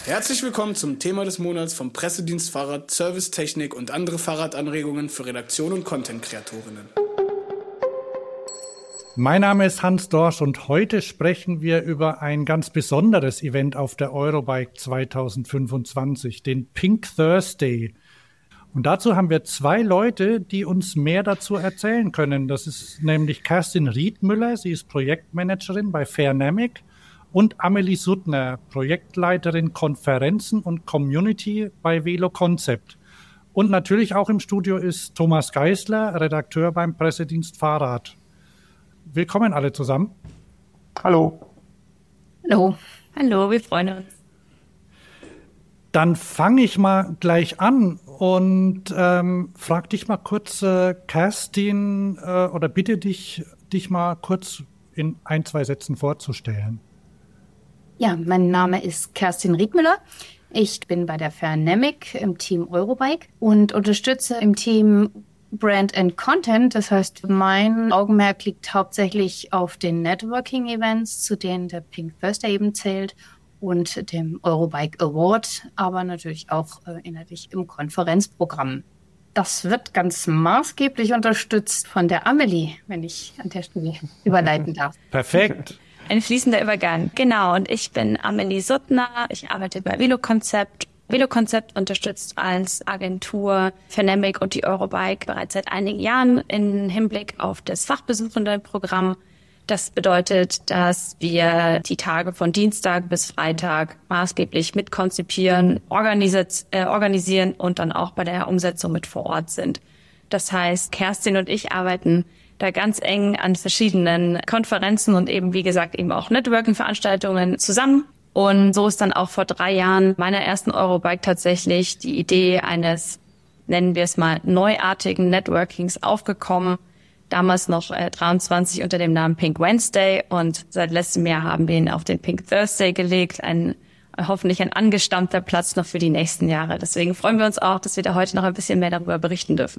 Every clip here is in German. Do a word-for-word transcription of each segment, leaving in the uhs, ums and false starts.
Herzlich willkommen zum Thema des Monats vom Pressedienst Fahrrad, Servicetechnik und andere Fahrradanregungen für Redaktion und Content-Kreatorinnen. Mein Name ist Hans Dorsch und heute sprechen wir über ein ganz besonderes Event auf der Eurobike zwanzig fünfundzwanzig, den Pink Thursday. Und dazu haben wir zwei Leute, die uns mehr dazu erzählen können. Das ist nämlich Kerstin Riedmüller, sie ist Projektmanagerin bei Fairnamic, und Amelie Suttner, Projektleiterin Konferenzen und Community bei Velo Concept. Und natürlich auch im Studio ist Thomas Geisler, Redakteur beim Pressedienst Fahrrad. Willkommen alle zusammen. Hallo. Hallo. Hallo, wir freuen uns. Dann fange ich mal gleich an und ähm, frag dich mal kurz, äh, Kerstin, äh, oder bitte dich, dich mal kurz in ein, zwei Sätzen vorzustellen. Ja, mein Name ist Kerstin Riedmüller. Ich bin bei der Fairnamic im Team Eurobike und unterstütze im Team Brand and Content. Das heißt, mein Augenmerk liegt hauptsächlich auf den Networking-Events, zu denen der Pink Thursday eben zählt, und dem Eurobike Award, aber natürlich auch äh, inhaltlich im Konferenzprogramm. Das wird ganz maßgeblich unterstützt von der Amelie, wenn ich an der Stelle überleiten darf. Perfekt. Ein fließender Übergang. Genau, und ich bin Amelie Suttner. Ich arbeite bei Velo Concept. Velo Concept unterstützt als Agentur Fairnamic und die Eurobike bereits seit einigen Jahren im Hinblick auf das Fachbesuchendenprogramm. Das bedeutet, dass wir die Tage von Dienstag bis Freitag maßgeblich mitkonzipieren, organisiert, äh, organisieren und dann auch bei der Umsetzung mit vor Ort sind. Das heißt, Kerstin und ich arbeiten da ganz eng an verschiedenen Konferenzen und eben, wie gesagt, eben auch Networking-Veranstaltungen zusammen. Und so ist dann auch vor drei Jahren meiner ersten Eurobike tatsächlich die Idee eines, nennen wir es mal, neuartigen Networkings aufgekommen. Damals noch äh, dreiundzwanzig unter dem Namen Pink Wednesday, und seit letztem Jahr haben wir ihn auf den Pink Thursday gelegt. Ein hoffentlich ein angestammter Platz noch für die nächsten Jahre. Deswegen freuen wir uns auch, dass wir da heute noch ein bisschen mehr darüber berichten dürfen.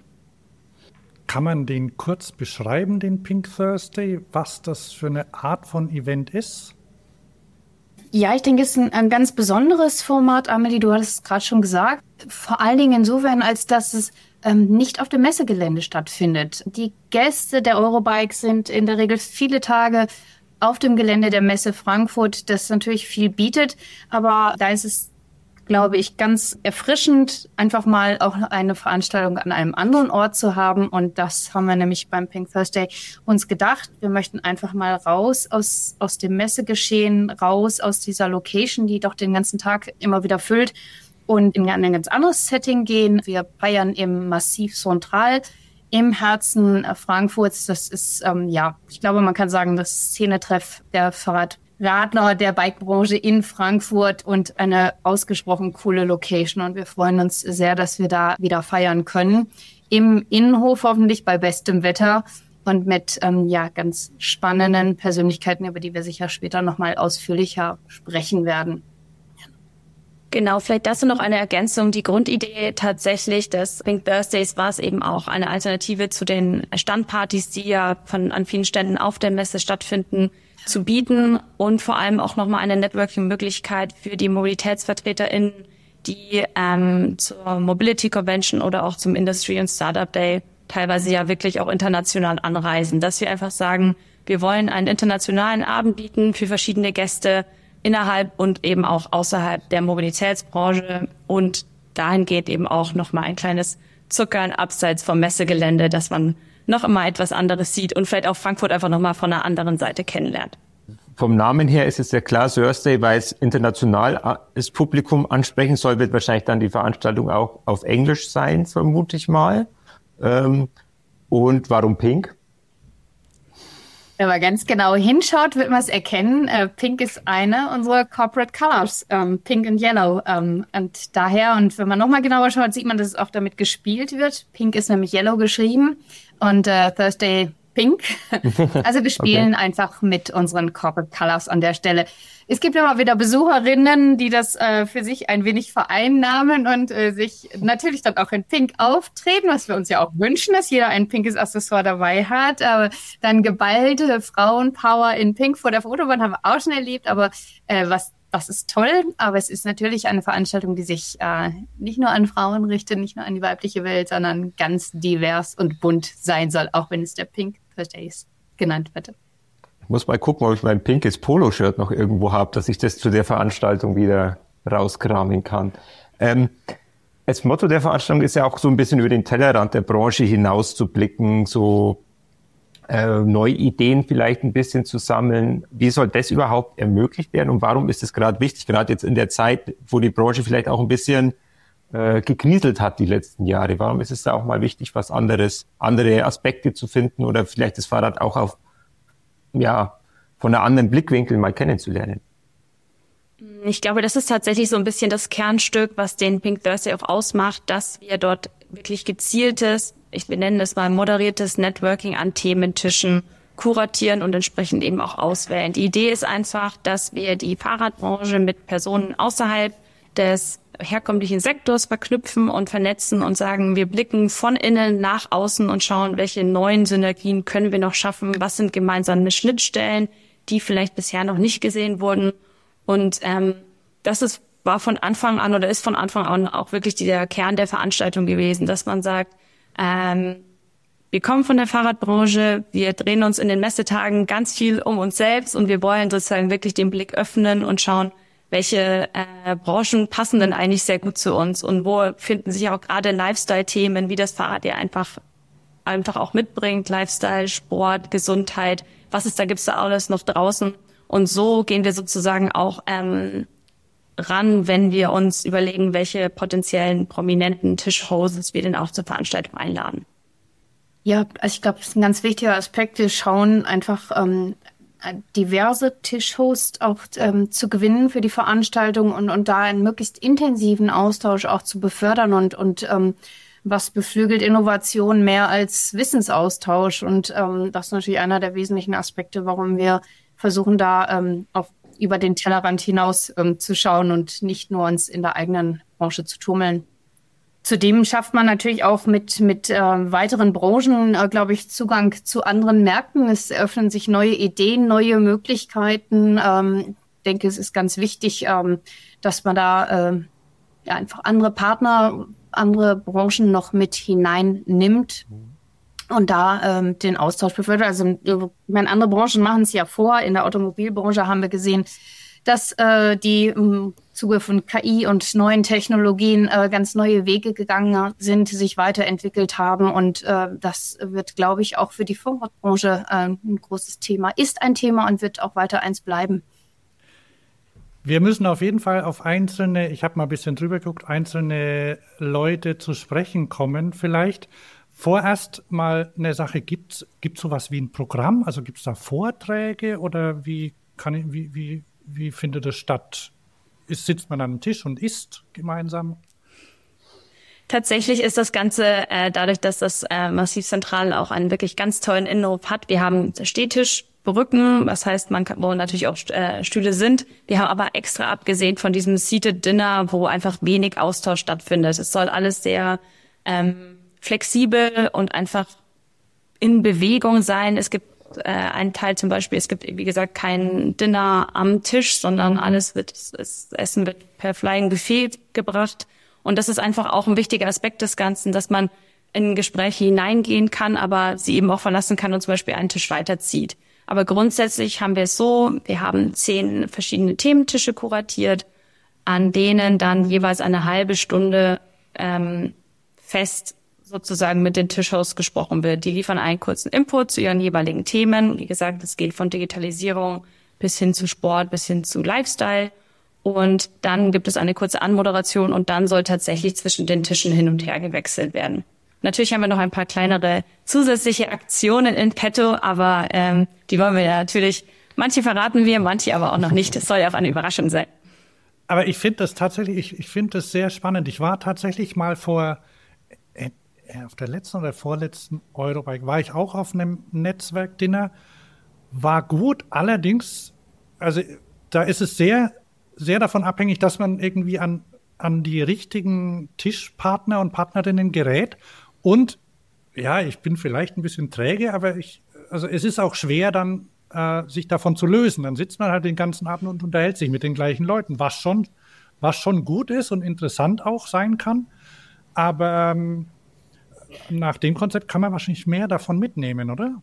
Kann man den kurz beschreiben, den Pink Thursday, was das für eine Art von Event ist? Ja, ich denke, es ist ein, ein ganz besonderes Format, Amelie, du hattest es gerade schon gesagt. Vor allen Dingen insofern, als dass es ähm, nicht auf dem Messegelände stattfindet. Die Gäste der Eurobike sind in der Regel viele Tage auf dem Gelände der Messe Frankfurt, das natürlich viel bietet. Aber da ist es, glaube ich, ganz erfrischend, einfach mal auch eine Veranstaltung an einem anderen Ort zu haben. Und das haben wir nämlich beim Pink Thursday uns gedacht. Wir möchten einfach mal raus aus, aus dem Messegeschehen, raus aus dieser Location, die doch den ganzen Tag immer wieder füllt, und in ein ganz anderes Setting gehen. Wir feiern im Massiv Central im Herzen Frankfurts. Das ist, ähm, ja, ich glaube, man kann sagen, das Szenetreff der Fahrradradler der Bikebranche in Frankfurt und eine ausgesprochen coole Location. Und wir freuen uns sehr, dass wir da wieder feiern können. Im Innenhof hoffentlich bei bestem Wetter und mit ähm, ja ganz spannenden Persönlichkeiten, über die wir sicher später nochmal ausführlicher sprechen werden. Genau, vielleicht dazu noch eine Ergänzung. Die Grundidee tatsächlich des Pink Thursdays war es eben auch, eine Alternative zu den Standpartys, die ja von an vielen Ständen auf der Messe stattfinden, zu bieten, und vor allem auch nochmal eine Networking-Möglichkeit für die MobilitätsvertreterInnen, die ähm, zur Mobility Convention oder auch zum Industry- und Startup Day teilweise ja wirklich auch international anreisen. Dass wir einfach sagen, wir wollen einen internationalen Abend bieten für verschiedene Gäste innerhalb und eben auch außerhalb der Mobilitätsbranche, und dahingehend eben auch nochmal ein kleines Zuckern abseits vom Messegelände, dass man noch immer etwas anderes sieht und vielleicht auch Frankfurt einfach nochmal von einer anderen Seite kennenlernt. Vom Namen her ist es ja klar Thursday, weil es international das Publikum ansprechen soll, wird wahrscheinlich dann die Veranstaltung auch auf Englisch sein, vermute ich mal. Ähm, und warum Pink? Wenn man ganz genau hinschaut, wird man es erkennen. Äh, Pink ist eine unserer Corporate Colors, ähm, Pink and Yellow. Ähm, und daher, und wenn man nochmal genauer schaut, sieht man, dass es auch damit gespielt wird. Pink ist nämlich Yellow geschrieben und äh, Thursday Pink. Also wir spielen okay. einfach mit unseren Corporate Colors an der Stelle. Es gibt immer wieder Besucherinnen, die das äh, für sich ein wenig vereinnahmen und äh, sich natürlich dann auch in Pink auftreten, was wir uns ja auch wünschen, dass jeder ein pinkes Accessoire dabei hat. Aber dann geballte Frauenpower in Pink vor der Fotowand haben wir auch schon erlebt. Aber äh, was das ist toll, aber es ist natürlich eine Veranstaltung, die sich äh, nicht nur an Frauen richtet, nicht nur an die weibliche Welt, sondern ganz divers und bunt sein soll, auch wenn es der Pink Thursdays genannt wird. Ich muss mal gucken, ob ich mein pinkes Poloshirt noch irgendwo habe, dass ich das zu der Veranstaltung wieder rauskramen kann. Ähm, das Motto der Veranstaltung ist ja auch so ein bisschen über den Tellerrand der Branche hinaus zu blicken, so äh, neue Ideen vielleicht ein bisschen zu sammeln. Wie soll das überhaupt ermöglicht werden und warum ist es gerade wichtig, gerade jetzt in der Zeit, wo die Branche vielleicht auch ein bisschen äh, geknieselt hat die letzten Jahre? Warum ist es da auch mal wichtig, was anderes, andere Aspekte zu finden oder vielleicht das Fahrrad auch auf ja, von einem anderen Blickwinkel mal kennenzulernen? Ich glaube, das ist tatsächlich so ein bisschen das Kernstück, was den Pink Thursday auch ausmacht, dass wir dort wirklich gezieltes, ich benenne es mal moderiertes Networking an Thementischen kuratieren und entsprechend eben auch auswählen. Die Idee ist einfach, dass wir die Fahrradbranche mit Personen außerhalb des herkömmlichen Sektors verknüpfen und vernetzen und sagen, wir blicken von innen nach außen und schauen, welche neuen Synergien können wir noch schaffen, was sind gemeinsame Schnittstellen, die vielleicht bisher noch nicht gesehen wurden. Und ähm, das ist, war von Anfang an oder ist von Anfang an auch wirklich der Kern der Veranstaltung gewesen, dass man sagt, ähm, wir kommen von der Fahrradbranche, wir drehen uns in den Messetagen ganz viel um uns selbst und wir wollen sozusagen wirklich den Blick öffnen und schauen, welche äh, Branchen passen denn eigentlich sehr gut zu uns und wo finden sich auch gerade Lifestyle-Themen, wie das Fahrrad ja einfach einfach auch mitbringt, Lifestyle, Sport, Gesundheit, was ist da, gibt's da alles noch draußen? Und so gehen wir sozusagen auch ähm, ran, wenn wir uns überlegen, welche potenziellen prominenten Tischhosts wir denn auch zur Veranstaltung einladen. Ja, also ich glaube, das ist ein ganz wichtiger Aspekt. Wir schauen einfach ähm, diverse Tischhosts auch ähm, zu gewinnen für die Veranstaltung und, und da einen möglichst intensiven Austausch auch zu befördern und, und ähm, was beflügelt Innovation mehr als Wissensaustausch. Und ähm, das ist natürlich einer der wesentlichen Aspekte, warum wir versuchen, da ähm, auf, über den Tellerrand hinaus ähm, zu schauen und nicht nur uns in der eigenen Branche zu tummeln. Zudem schafft man natürlich auch mit mit äh, weiteren Branchen, äh, glaube ich, Zugang zu anderen Märkten. Es eröffnen sich neue Ideen, neue Möglichkeiten. Ähm, ich denke, es ist ganz wichtig, ähm, dass man da äh, ja, einfach andere Partner, andere Branchen noch mit hineinnimmt und da ähm, den Austausch befördert. Also ich meine, andere Branchen machen es ja vor. In der Automobilbranche haben wir gesehen, dass äh, die im Zuge von K I und neuen Technologien äh, ganz neue Wege gegangen sind, sich weiterentwickelt haben. Und äh, das wird, glaube ich, auch für die Fahrradbranche äh, ein großes Thema, ist ein Thema und wird auch weiter eins bleiben. Wir müssen auf jeden Fall auf einzelne, ich habe mal ein bisschen drüber geguckt, einzelne Leute zu sprechen kommen vielleicht. Vorerst mal eine Sache, gibt es sowas wie ein Programm? Also gibt es da Vorträge oder wie kann ich, wie, wie Wie findet das statt? Ist, sitzt man an einem Tisch und isst gemeinsam? Tatsächlich ist das Ganze äh, dadurch, dass das äh, Massiv Zentral auch einen wirklich ganz tollen Innenhof hat. Wir haben Stehtischbrücken, das heißt, man kann, wo natürlich auch äh, Stühle sind. Wir haben aber extra abgesehen von diesem Seated Dinner, wo einfach wenig Austausch stattfindet. Es soll alles sehr ähm, flexibel und einfach in Bewegung sein. Es gibt äh, einen Teil zum Beispiel, es gibt, wie gesagt, kein Dinner am Tisch, sondern alles wird, das Essen wird per Flying Buffet gebracht. Und das ist einfach auch ein wichtiger Aspekt des Ganzen, dass man in Gespräche hineingehen kann, aber sie eben auch verlassen kann und zum Beispiel einen Tisch weiterzieht. Aber grundsätzlich haben wir es so, wir haben zehn verschiedene Thementische kuratiert, an denen dann jeweils eine halbe Stunde ähm, fest sozusagen mit den Tischhosts gesprochen wird. Die liefern einen kurzen Input zu ihren jeweiligen Themen. Wie gesagt, es geht von Digitalisierung bis hin zu Sport, bis hin zu Lifestyle. Und dann gibt es eine kurze Anmoderation und dann soll tatsächlich zwischen den Tischen hin und her gewechselt werden. Natürlich haben wir noch ein paar kleinere zusätzliche Aktionen in petto, aber ähm, die wollen wir ja natürlich, manche verraten wir, manche aber auch noch nicht. Das soll ja auch eine Überraschung sein. Aber ich finde das tatsächlich, ich, ich finde das sehr spannend. Ich war tatsächlich mal vor, äh, auf der letzten oder vorletzten Eurobike, war ich auch auf einem Netzwerkdinner, war gut, allerdings, also da ist es sehr, sehr davon abhängig, dass man irgendwie an, an die richtigen Tischpartner und Partnerinnen gerät. Und ja, ich bin vielleicht ein bisschen träge, aber ich, also es ist auch schwer dann äh, sich davon zu lösen. Dann sitzt man halt den ganzen Abend und unterhält sich mit den gleichen Leuten, was schon, was schon gut ist und interessant auch sein kann. Aber ähm, nach dem Konzept kann man wahrscheinlich mehr davon mitnehmen, oder?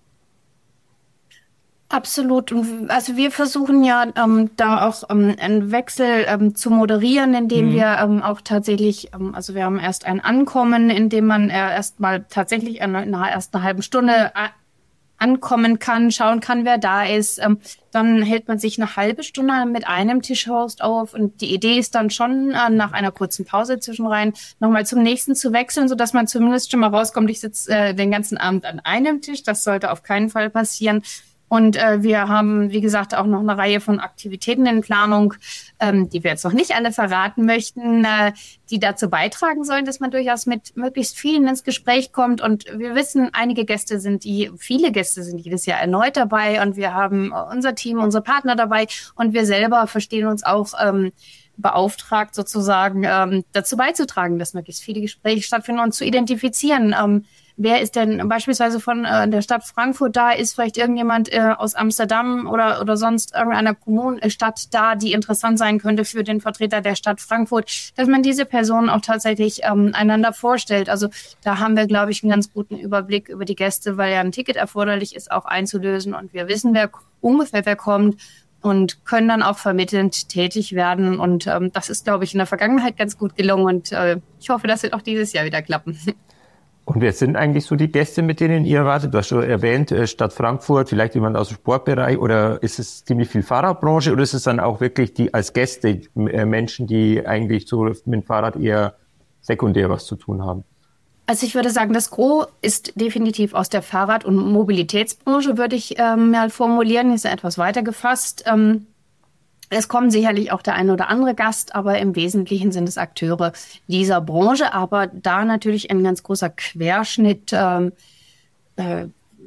Absolut. Also wir versuchen ja ähm, da auch ähm, einen Wechsel ähm, zu moderieren, indem mhm. wir ähm, auch tatsächlich, ähm, also wir haben erst ein Ankommen, in dem man äh, erstmal tatsächlich in einer ersten halben Stunde äh, ankommen kann, schauen kann, wer da ist. Ähm, dann hält man sich eine halbe Stunde mit einem Tischhost auf und die Idee ist dann schon, äh, nach einer kurzen Pause zwischenrein nochmal zum nächsten zu wechseln, sodass man zumindest schon mal rauskommt, ich sitze äh, den ganzen Abend an einem Tisch. Das sollte auf keinen Fall passieren. Und äh, wir haben, wie gesagt, auch noch eine Reihe von Aktivitäten in Planung, ähm, die wir jetzt noch nicht alle verraten möchten, äh, die dazu beitragen sollen, dass man durchaus mit möglichst vielen ins Gespräch kommt. Und wir wissen, einige Gäste sind, die, viele Gäste sind jedes Jahr erneut dabei. Und wir haben unser Team, unsere Partner dabei. Und wir selber verstehen uns auch ähm, beauftragt, sozusagen ähm, dazu beizutragen, dass möglichst viele Gespräche stattfinden und zu identifizieren, ähm, wer ist denn beispielsweise von äh, der Stadt Frankfurt da? Ist vielleicht irgendjemand äh, aus Amsterdam oder oder sonst irgendeiner Kommune, Stadt da, die interessant sein könnte für den Vertreter der Stadt Frankfurt, dass man diese Personen auch tatsächlich ähm, einander vorstellt. Also da haben wir, glaube ich, einen ganz guten Überblick über die Gäste, weil ja ein Ticket erforderlich ist, auch einzulösen. Und wir wissen, wer ungefähr wer kommt und können dann auch vermittelnd tätig werden. Und ähm, das ist, glaube ich, in der Vergangenheit ganz gut gelungen. Und äh, ich hoffe, das wird auch dieses Jahr wieder klappen. Und wer sind eigentlich so die Gäste, mit denen ihr wartet? Du hast schon erwähnt, Stadt Frankfurt, vielleicht jemand aus dem Sportbereich, oder ist es ziemlich viel Fahrradbranche, oder ist es dann auch wirklich die als Gäste Menschen, die eigentlich so mit dem Fahrrad eher sekundär was zu tun haben? Also ich würde sagen, das Gros ist definitiv aus der Fahrrad- und Mobilitätsbranche, würde ich ähm, mal formulieren, ist ja etwas weiter gefasst. Ähm, Es kommt sicherlich auch der ein oder andere Gast, aber im Wesentlichen sind es Akteure dieser Branche. Aber da natürlich ein ganz großer Querschnitt ähm, äh,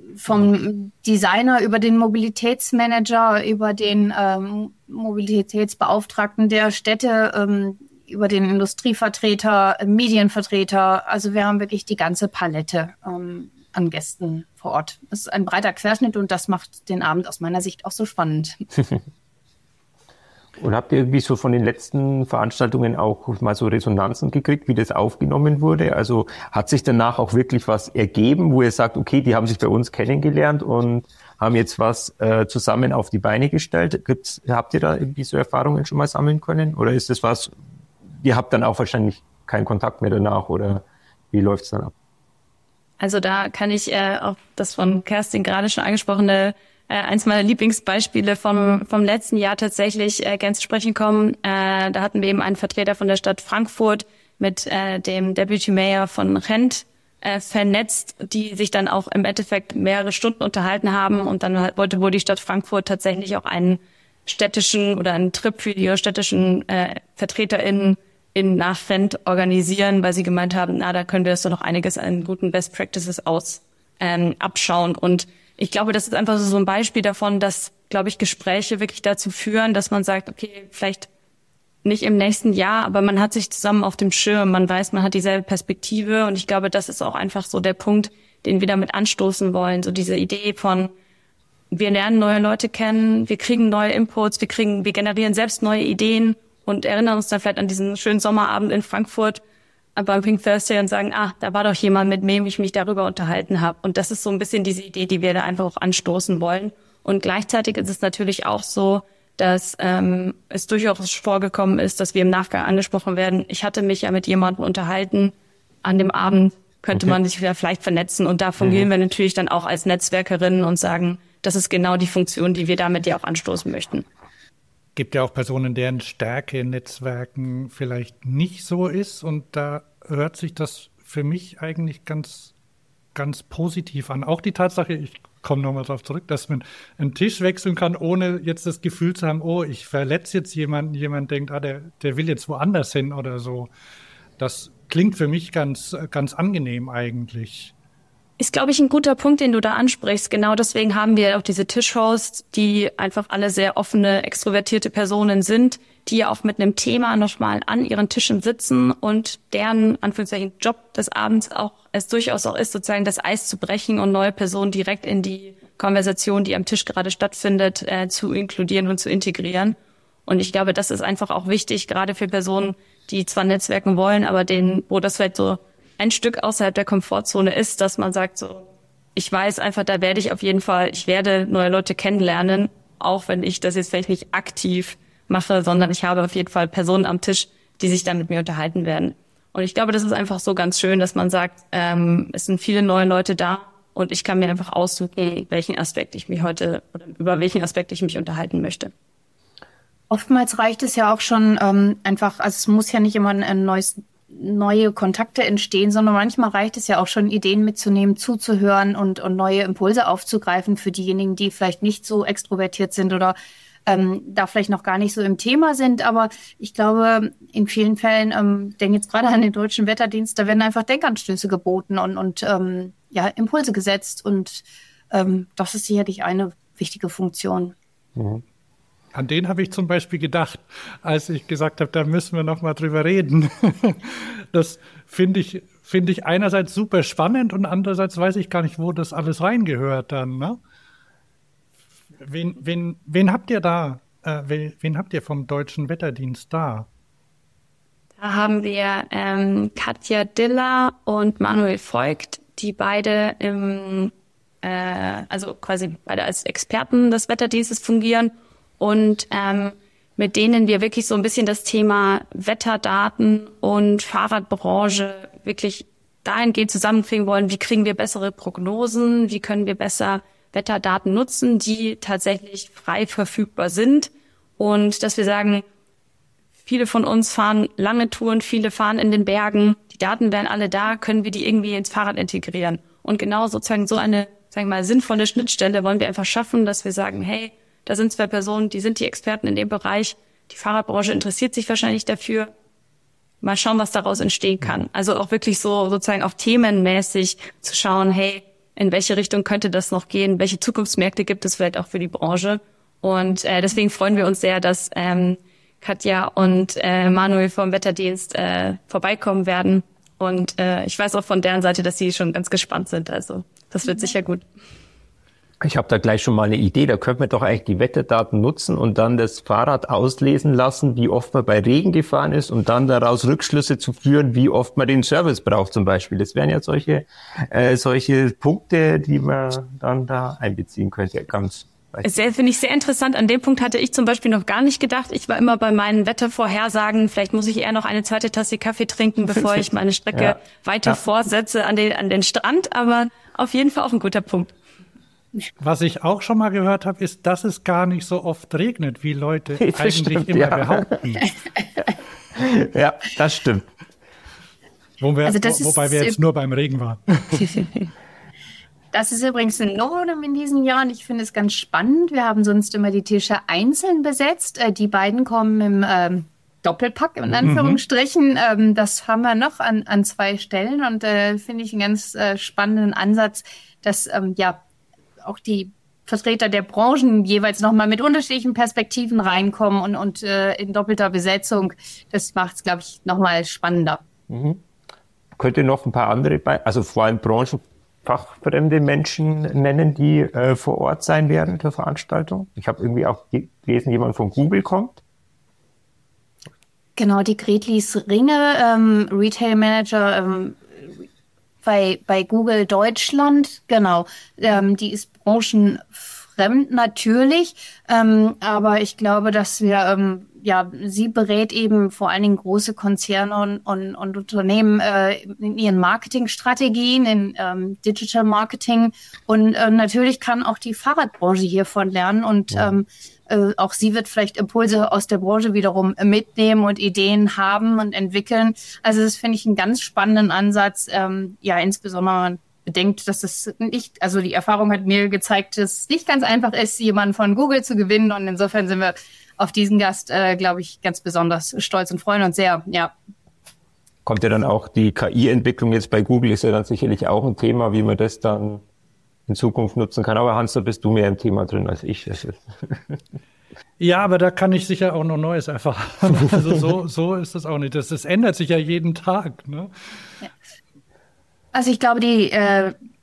vom Designer über den Mobilitätsmanager, über den ähm, Mobilitätsbeauftragten der Städte, ähm, über den Industrievertreter, äh, Medienvertreter. Also wir haben wirklich die ganze Palette ähm, an Gästen vor Ort. Es ist ein breiter Querschnitt und das macht den Abend aus meiner Sicht auch so spannend. Und habt ihr irgendwie so von den letzten Veranstaltungen auch mal so Resonanzen gekriegt, wie das aufgenommen wurde? Also hat sich danach auch wirklich was ergeben, wo ihr sagt, okay, die haben sich bei uns kennengelernt und haben jetzt was äh, zusammen auf die Beine gestellt? Gibt's, habt ihr da irgendwie so Erfahrungen schon mal sammeln können? Oder ist das was, ihr habt dann auch wahrscheinlich keinen Kontakt mehr danach, oder wie läuft's dann ab? Also da kann ich äh, auf das von Kerstin gerade schon angesprochene Äh, eins meiner Lieblingsbeispiele vom, vom letzten Jahr tatsächlich äh, ganz zu sprechen kommen. Äh, da hatten wir eben einen Vertreter von der Stadt Frankfurt mit äh, dem Deputy Mayor von Rent äh, vernetzt, die sich dann auch im Endeffekt mehrere Stunden unterhalten haben. Und dann halt wollte wohl die Stadt Frankfurt tatsächlich auch einen städtischen oder einen Trip für ihre städtischen äh, VertreterInnen in nach Rent organisieren, weil sie gemeint haben, na, da können wir uns doch noch einiges an guten Best Practices aus ähm, abschauen. Und ich glaube, das ist einfach so ein Beispiel davon, dass, glaube ich, Gespräche wirklich dazu führen, dass man sagt, okay, vielleicht nicht im nächsten Jahr, aber man hat sich zusammen auf dem Schirm, man weiß, man hat dieselbe Perspektive, und ich glaube, das ist auch einfach so der Punkt, den wir damit anstoßen wollen, so diese Idee von, wir lernen neue Leute kennen, wir kriegen neue Inputs, wir kriegen, wir generieren selbst neue Ideen und erinnern uns dann vielleicht an diesen schönen Sommerabend in Frankfurt beim Pink Thursday und sagen, ah, da war doch jemand, mit dem ich mich darüber unterhalten habe. Und das ist so ein bisschen diese Idee, die wir da einfach auch anstoßen wollen. Und gleichzeitig ist es natürlich auch so, dass ähm, es durchaus vorgekommen ist, dass wir im Nachgang angesprochen werden. Ich hatte mich ja mit jemandem unterhalten an dem Abend, könnte okay. man sich wieder vielleicht vernetzen. Und da fungieren mhm. wir natürlich dann auch als Netzwerkerinnen und sagen, das ist genau die Funktion, die wir damit ja auch anstoßen möchten. Gibt ja auch Personen, deren Stärke in Netzwerken vielleicht nicht so ist, und da hört sich das für mich eigentlich ganz, ganz positiv an. Auch die Tatsache, ich komme nochmal darauf zurück, dass man einen Tisch wechseln kann, ohne jetzt das Gefühl zu haben, oh, ich verletze jetzt jemanden, jemand denkt, ah, der, der will jetzt woanders hin oder so. Das klingt für mich ganz, ganz angenehm eigentlich. Ist, glaube ich, ein guter Punkt, den du da ansprichst. Genau deswegen haben wir auch diese Tischhosts, die einfach alle sehr offene, extrovertierte Personen sind, die ja auch mit einem Thema nochmal an ihren Tischen sitzen und deren, Anführungszeichen, Job des Abends auch es durchaus auch ist, sozusagen das Eis zu brechen und neue Personen direkt in die Konversation, die am Tisch gerade stattfindet, äh, zu inkludieren und zu integrieren. Und ich glaube, das ist einfach auch wichtig, gerade für Personen, die zwar netzwerken wollen, aber denen, wo das vielleicht so ein Stück außerhalb der Komfortzone ist, dass man sagt so, ich weiß einfach, da werde ich auf jeden Fall, ich werde neue Leute kennenlernen, auch wenn ich das jetzt vielleicht nicht aktiv mache, sondern ich habe auf jeden Fall Personen am Tisch, die sich dann mit mir unterhalten werden. Und ich glaube, das ist einfach so ganz schön, dass man sagt, ähm, es sind viele neue Leute da und ich kann mir einfach aussuchen, welchen Aspekt ich mich heute oder über welchen Aspekt ich mich unterhalten möchte. Oftmals reicht es ja auch schon ähm, einfach, also es muss ja nicht immer ein, ein neues neue Kontakte entstehen, sondern manchmal reicht es ja auch schon, Ideen mitzunehmen, zuzuhören und, und neue Impulse aufzugreifen für diejenigen, die vielleicht nicht so extrovertiert sind oder ähm, da vielleicht noch gar nicht so im Thema sind. Aber ich glaube, in vielen Fällen, ähm, denke jetzt gerade an den Deutschen Wetterdienst, da werden einfach Denkanstöße geboten und, und ähm, ja, Impulse gesetzt. Und ähm, das ist sicherlich eine wichtige Funktion. Mhm. An den habe ich zum Beispiel gedacht, als ich gesagt habe, da müssen wir noch mal drüber reden. Das finde ich, finde ich einerseits super spannend und andererseits weiß ich gar nicht, wo das alles reingehört dann. Ne? Wen, wen, wen habt ihr da? Äh, wen, wen habt ihr vom Deutschen Wetterdienst da? Da haben wir ähm, Katja Diller und Manuel Voigt, die beide im, äh, also quasi beide als Experten des Wetterdienstes fungieren. Und ähm, mit denen wir wirklich so ein bisschen das Thema Wetterdaten und Fahrradbranche wirklich dahingehend zusammenkriegen wollen, wie kriegen wir bessere Prognosen, wie können wir besser Wetterdaten nutzen, die tatsächlich frei verfügbar sind. Und dass wir sagen, viele von uns fahren lange Touren, viele fahren in den Bergen, die Daten wären alle da, können wir die irgendwie ins Fahrrad integrieren. Und genau sozusagen so eine, sagen wir mal, sinnvolle Schnittstelle wollen wir einfach schaffen, dass wir sagen, hey, da sind zwei Personen, die sind die Experten in dem Bereich. Die Fahrradbranche interessiert sich wahrscheinlich dafür. Mal schauen, was daraus entstehen kann. Also auch wirklich so sozusagen auch themenmäßig zu schauen, hey, in welche Richtung könnte das noch gehen? Welche Zukunftsmärkte gibt es vielleicht auch für die Branche? Und äh, deswegen freuen wir uns sehr, dass ähm, Katja und äh, Manuel vom Wetterdienst äh, vorbeikommen werden. Und äh, ich weiß auch von deren Seite, dass sie schon ganz gespannt sind. Also das wird sicher gut. Ich habe da gleich schon mal eine Idee, da könnte man doch eigentlich die Wetterdaten nutzen und dann das Fahrrad auslesen lassen, wie oft man bei Regen gefahren ist und dann daraus Rückschlüsse zu führen, wie oft man den Service braucht zum Beispiel. Das wären ja solche äh, solche Punkte, die man dann da einbeziehen könnte. Ganz Sehr, finde ich sehr interessant. An dem Punkt hatte ich zum Beispiel noch gar nicht gedacht. Ich war immer bei meinen Wettervorhersagen, vielleicht muss ich eher noch eine zweite Tasse Kaffee trinken, bevor ich meine Strecke ja. weiter ja. fortsetze an den, an den Strand. Aber auf jeden Fall auch ein guter Punkt. Was ich auch schon mal gehört habe, ist, dass es gar nicht so oft regnet, wie Leute das eigentlich stimmt, immer ja. behaupten. Ja, das stimmt. Wo wir, also das wo, wobei wir jetzt nur beim Regen waren. Das ist übrigens ein Novum in diesen Jahren. Ich finde es ganz spannend. Wir haben sonst immer die Tische einzeln besetzt. Die beiden kommen im ähm, Doppelpack, in Anführungsstrichen. Mhm. Ähm, das haben wir noch an, an zwei Stellen. Und äh, finde ich einen ganz äh, spannenden Ansatz, dass ähm, ja auch die Vertreter der Branchen jeweils nochmal mit unterschiedlichen Perspektiven reinkommen und, und äh, in doppelter Besetzung. Das macht es, glaube ich, nochmal spannender. Mhm. Könnt ihr noch ein paar andere, Be- also vor allem branchenfachfremde Menschen nennen, die äh, vor Ort sein werden der Veranstaltung? Ich habe irgendwie auch gelesen, jemand von Google kommt. Genau, die Gretlis Ringe, ähm, Retail Manager, ähm, Bei, bei Google Deutschland, genau. Ähm, die ist branchenfremd natürlich, ähm, aber ich glaube, dass wir, ähm, ja, sie berät eben vor allen Dingen große Konzerne und, und, und Unternehmen äh, in ihren Marketingstrategien, in ähm, Digital Marketing und äh, natürlich kann auch die Fahrradbranche hiervon lernen und ja. ähm, äh, auch sie wird vielleicht Impulse aus der Branche wiederum mitnehmen und Ideen haben und entwickeln. Also das finde ich einen ganz spannenden Ansatz, ähm, ja, insbesondere wenn man bedenkt, dass es nicht, also die Erfahrung hat mir gezeigt, dass es nicht ganz einfach ist, jemanden von Google zu gewinnen und insofern sind wir auf diesen Gast, äh, glaube ich, ganz besonders stolz und freuen uns sehr, ja. Kommt ja dann auch die K I-Entwicklung jetzt bei Google, ist ja dann sicherlich auch ein Thema, wie man das dann in Zukunft nutzen kann. Aber Hans, da bist du mehr im Thema drin als ich. Ja, aber da kann ich sicher auch noch Neues erfahren. Also so, so ist das auch nicht. Das, das ändert sich ja jeden Tag. Ne? Ja. Also ich glaube, die äh,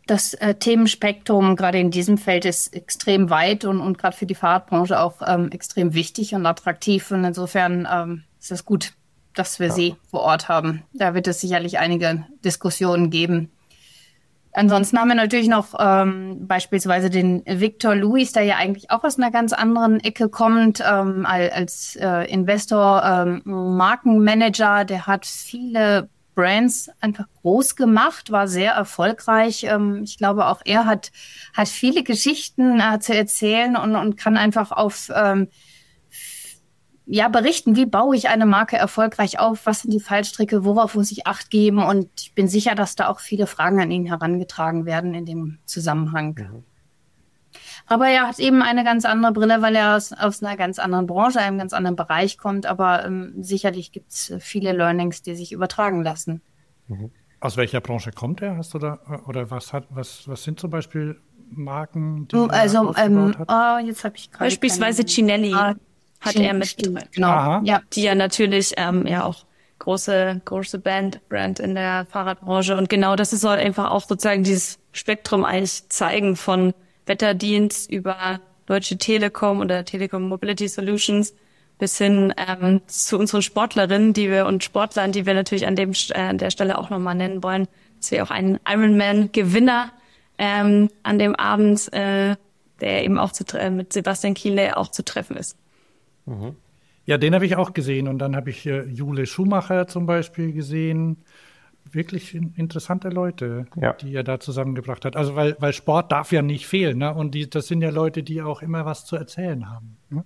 das äh, Themenspektrum gerade in diesem Feld ist extrem weit und, und gerade für die Fahrradbranche auch ähm, extrem wichtig und attraktiv. Und insofern ähm, ist es gut, dass wir ja. sie vor Ort haben. Da wird es sicherlich einige Diskussionen geben. Ansonsten haben wir natürlich noch ähm, beispielsweise den Victor Luis, der ja eigentlich auch aus einer ganz anderen Ecke kommt, ähm, als äh, Investor, ähm, Markenmanager. Der hat viele Brands einfach groß gemacht, war sehr erfolgreich. Ähm, ich glaube, auch er hat hat viele Geschichten äh, zu erzählen und, und kann einfach auf ähm, ja, berichten, wie baue ich eine Marke erfolgreich auf, was sind die Fallstricke, worauf muss ich Acht geben, und ich bin sicher, dass da auch viele Fragen an ihn herangetragen werden in dem Zusammenhang. Mhm. Aber er hat eben eine ganz andere Brille, weil er aus, aus einer ganz anderen Branche, einem ganz anderen Bereich kommt, aber ähm, sicherlich gibt es viele Learnings, die sich übertragen lassen. Mhm. Aus welcher Branche kommt er? Hast du da, oder was hat, was, was sind zum Beispiel Marken, die also, er aufgebaut ähm, hat? Oh, jetzt habe ich gerade beispielsweise Cinelli. Ah, hat er mitbetreut. Genau. Ja, die ja natürlich ähm, ja auch große große Band Brand in der Fahrradbranche, und genau das soll einfach auch sozusagen dieses Spektrum eigentlich zeigen, von Wetterdienst über Deutsche Telekom oder Telekom Mobility Solutions bis hin ähm, zu unseren Sportlerinnen, die wir und Sportlern, die wir natürlich an dem äh, an der Stelle auch nochmal nennen wollen, dass wir auch einen Ironman-Gewinner ähm, an dem Abend, äh, der eben auch zu, äh, mit Sebastian Kienle auch zu treffen ist. Mhm. Ja, den habe ich auch gesehen, und dann habe ich äh, Jule Schumacher zum Beispiel gesehen. Wirklich in, interessante Leute, ja. die er da zusammengebracht hat. Also weil, weil Sport darf ja nicht fehlen, ne? Und die, das sind ja Leute, die auch immer was zu erzählen haben. Ne?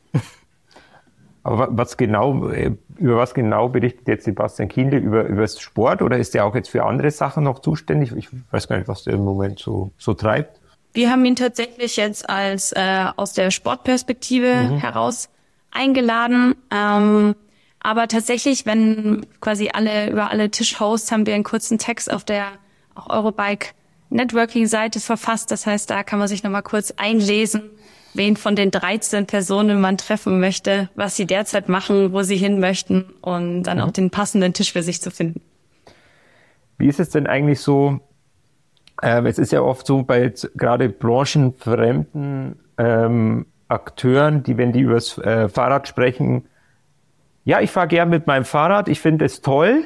Aber was genau, über was genau berichtet jetzt Sebastian Kienle? Über, über das Sport, oder ist der auch jetzt für andere Sachen noch zuständig? Ich weiß gar nicht, was der im Moment so, so treibt. Wir haben ihn tatsächlich jetzt als äh, aus der Sportperspektive mhm. heraus eingeladen. Ähm, aber tatsächlich, wenn quasi alle über alle Tischhosts haben wir einen kurzen Text auf der auch Eurobike Networking-Seite verfasst. Das heißt, da kann man sich nochmal kurz einlesen, wen von den dreizehn Personen man treffen möchte, was sie derzeit machen, wo sie hin möchten, und dann mhm. auch den passenden Tisch für sich zu finden. Wie ist es denn eigentlich so? Äh, es ist ja oft so bei gerade branchenfremden ähm, Akteuren, die, wenn die über das äh, Fahrrad sprechen, ja, ich fahre gern mit meinem Fahrrad, ich finde es toll,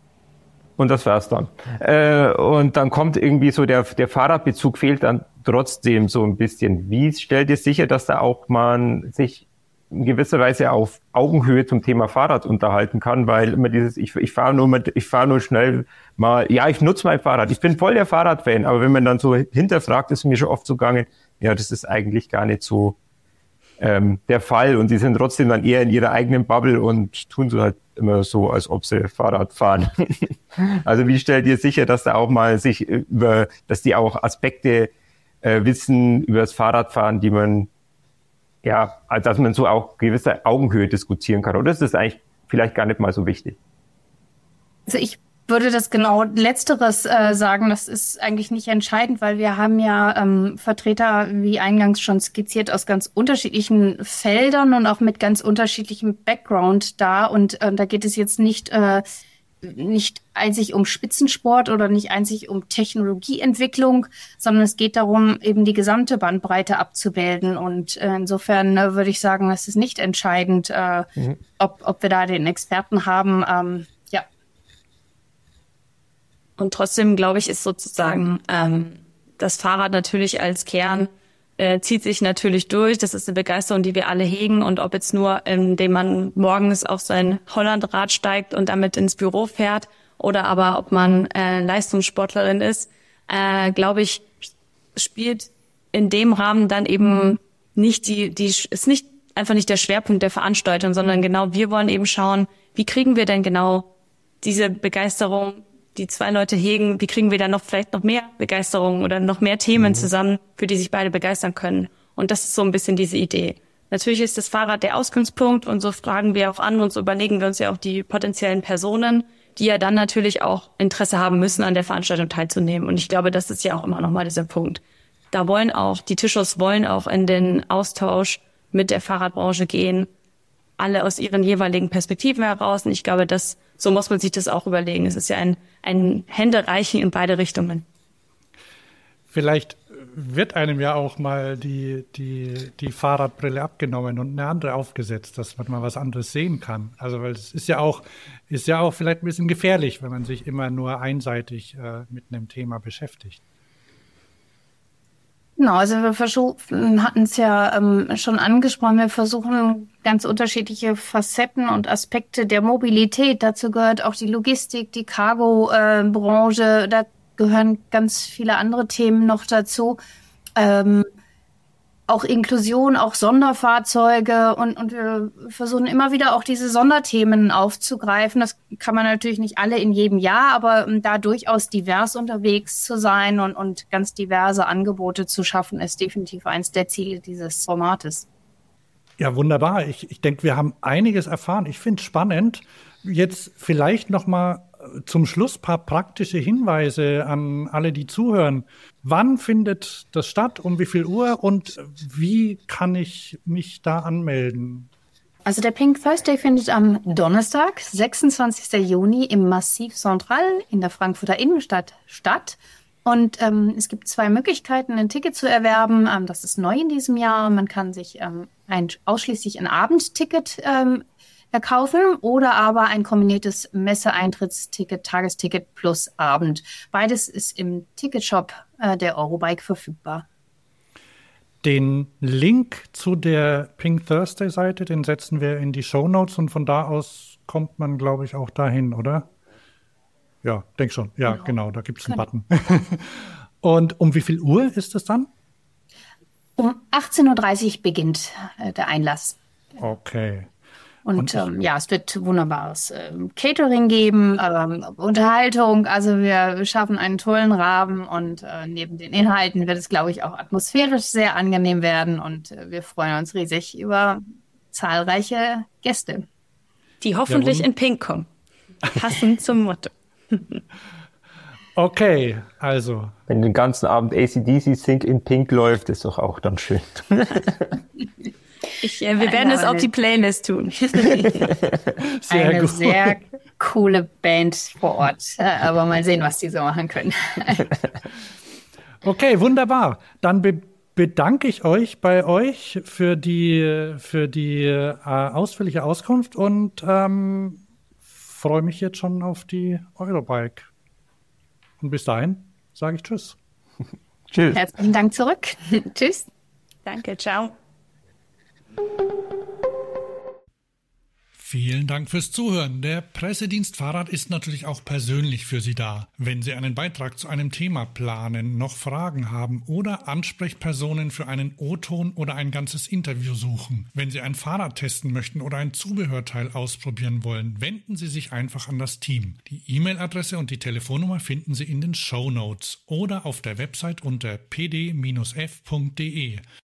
und das war's dann. Äh, und dann kommt irgendwie so der, der Fahrradbezug fehlt dann trotzdem so ein bisschen. Wie stellt ihr sicher, dass da auch man sich in gewisser Weise auf Augenhöhe zum Thema Fahrrad unterhalten kann, weil immer dieses, ich, ich fahre nur mit, ich fahre nur schnell mal, ja, ich nutze mein Fahrrad, ich bin voll der Fahrradfan, aber wenn man dann so hinterfragt, ist mir schon oft so gegangen, ja, das ist eigentlich gar nicht so ähm, der Fall, und die sind trotzdem dann eher in ihrer eigenen Bubble und tun so halt immer so, als ob sie Fahrrad fahren. Also wie stellt ihr sicher, dass da auch mal sich über, dass die auch Aspekte äh, wissen über das Fahrradfahren, die man, ja, dass man so auch gewisse Augenhöhe diskutieren kann, oder ist das eigentlich vielleicht gar nicht mal so wichtig? Also ich würde das genau Letzteres äh, sagen, das ist eigentlich nicht entscheidend, weil wir haben ja ähm, Vertreter, wie eingangs schon skizziert, aus ganz unterschiedlichen Feldern und auch mit ganz unterschiedlichem Background da, und äh, da geht es jetzt nicht äh, nicht einzig um Spitzensport oder nicht einzig um Technologieentwicklung, sondern es geht darum, eben die gesamte Bandbreite abzubilden, und äh, insofern äh, würde ich sagen, es ist nicht entscheidend, äh, mhm. ob, ob wir da den Experten haben, ähm, ja. Und trotzdem, glaube ich, ist sozusagen ähm, das Fahrrad natürlich als Kern äh, zieht sich natürlich durch. Das ist eine Begeisterung, die wir alle hegen. Und ob jetzt nur, indem man morgens auf sein Hollandrad steigt und damit ins Büro fährt, oder aber ob man äh, Leistungssportlerin ist, äh, glaube ich, spielt in dem Rahmen dann eben nicht die, die ist nicht einfach nicht der Schwerpunkt der Veranstaltung, sondern genau wir wollen eben schauen, wie kriegen wir denn genau diese Begeisterung, die zwei Leute hegen, wie kriegen wir da noch vielleicht noch mehr Begeisterung oder noch mehr Themen mhm. zusammen, für die sich beide begeistern können. Und das ist so ein bisschen diese Idee. Natürlich ist das Fahrrad der Ausgangspunkt, und so fragen wir auch an und so überlegen wir uns ja auch die potenziellen Personen, die ja dann natürlich auch Interesse haben müssen, an der Veranstaltung teilzunehmen. Und ich glaube, das ist ja auch immer noch mal dieser Punkt. Da wollen auch, die Tischos wollen auch in den Austausch mit der Fahrradbranche gehen, alle aus ihren jeweiligen Perspektiven heraus. Und ich glaube, das, so muss man sich das auch überlegen. Es ist ja ein, ein Händereichen in beide Richtungen. Vielleicht wird einem ja auch mal die, die, die Fahrradbrille abgenommen und eine andere aufgesetzt, dass man mal was anderes sehen kann. Also, weil es ist ja auch, ist ja auch vielleicht ein bisschen gefährlich, wenn man sich immer nur einseitig äh, mit einem Thema beschäftigt. Genau, also wir versuchen, hatten es ja ähm, schon angesprochen, wir versuchen ganz unterschiedliche Facetten und Aspekte der Mobilität. Dazu gehört auch die Logistik, die Cargo-Branche, äh, da gehören ganz viele andere Themen noch dazu. Ähm, auch Inklusion, auch Sonderfahrzeuge und, und wir versuchen immer wieder auch diese Sonderthemen aufzugreifen. Das kann man natürlich nicht alle in jedem Jahr, aber um, da durchaus divers unterwegs zu sein und, und ganz diverse Angebote zu schaffen, ist definitiv eins der Ziele dieses Formates. Ja, wunderbar. Ich, ich denke, wir haben einiges erfahren. Ich finde es spannend. Jetzt vielleicht noch mal zum Schluss ein paar praktische Hinweise an alle, die zuhören. Wann findet das statt? Um wie viel Uhr? Und wie kann ich mich da anmelden? Also der Pink Thursday findet am Donnerstag, sechsundzwanzigsten Juni im Massiv Central in der Frankfurter Innenstadt statt. Und ähm, es gibt zwei Möglichkeiten, ein Ticket zu erwerben. Ähm, das ist neu in diesem Jahr. Man kann sich ähm, ein, ausschließlich ein Abendticket ähm, kaufen oder aber ein kombiniertes Messeeintrittsticket, Tagesticket plus Abend. Beides ist im Ticketshop äh, der Eurobike verfügbar. Den Link zu der Pink Thursday Seite, den setzen wir in die Shownotes und von da aus kommt man, glaube ich, auch dahin, oder? Ja, denk schon. Ja, genau, genau, da gibt es einen genau. Button. Und um wie viel Uhr ist es dann? Um achtzehn Uhr dreißig beginnt äh, der Einlass. Okay. Und, und ähm, ja, es wird wunderbares ähm, Catering geben, ähm, Unterhaltung. Also wir schaffen einen tollen Rahmen und äh, neben den Inhalten wird es, glaube ich, auch atmosphärisch sehr angenehm werden. Und äh, wir freuen uns riesig über zahlreiche Gäste. Die hoffentlich ja, in Pink kommen. Passend zum Motto. Okay, also. Wenn den ganzen Abend A C D C Think in Pink läuft, ist doch auch dann schön. Ich, äh, wir werden es auf die Playlist tun. Sehr Eine gut. sehr coole Band vor Ort. Aber mal sehen, was die so machen können. Okay, wunderbar. Dann be- bedanke ich euch bei euch für die, für die äh, ausführliche Auskunft und ähm, freue mich jetzt schon auf die Eurobike. Und bis dahin sage ich Tschüss. Tschüss. Herzlichen Dank zurück. Tschüss. Danke, ciao. Vielen Dank fürs Zuhören. Der Pressedienst Fahrrad ist natürlich auch persönlich für Sie da. Wenn Sie einen Beitrag zu einem Thema planen, noch Fragen haben oder Ansprechpersonen für einen O-Ton oder ein ganzes Interview suchen. Wenn Sie ein Fahrrad testen möchten oder ein Zubehörteil ausprobieren wollen, wenden Sie sich einfach an das Team. Die E-Mail-Adresse und die Telefonnummer finden Sie in den Shownotes oder auf der Website unter p d Bindestrich f punkt d e.